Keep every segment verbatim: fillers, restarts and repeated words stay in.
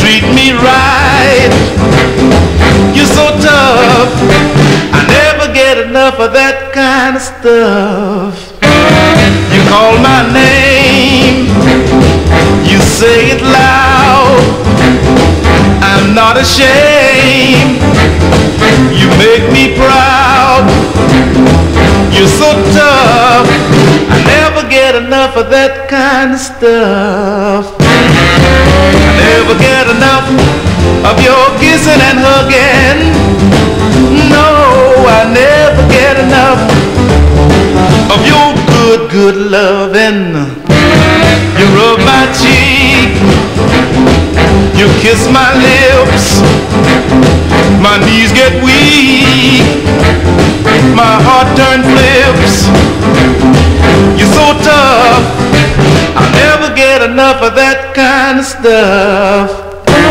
treat me right. You're so tough, I never get enough of that kind of stuff. You call my name, you say it loud, I'm not ashamed, you make me proud. You're so tough, I never get enough of that kind of stuff. I never get enough of your kissing and hugging. No, I never get enough of your good, good loving. You rub my cheek, you kiss my lips, my knees get weak, my heart turns flips. You're so tough, I'll never get enough of that kind of stuff.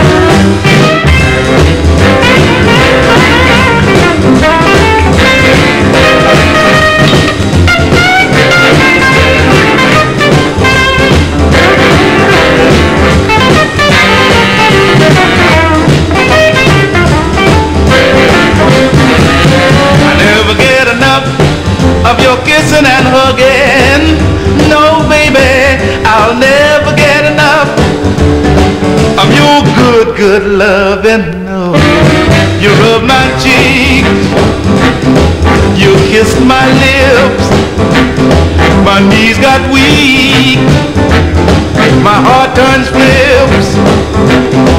Of your kissing and hugging. No, baby, I'll never get enough of your good, good loving. No, you rub my cheek, you kissed my lips, my knees got weak, my heart turns flips.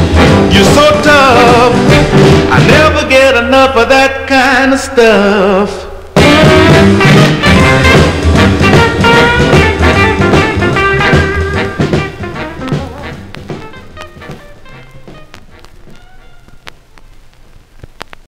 You're so tough, I never get enough of that kind of stuff.